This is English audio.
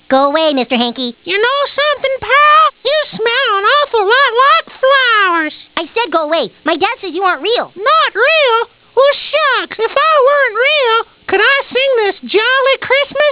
Go away, Mr. Hanky. You know something, pal? You smell an awful lot like flowers. I said go away. My dad says you aren't real. Not real? Well, shucks, if I weren't real, could I sing this jolly Christmas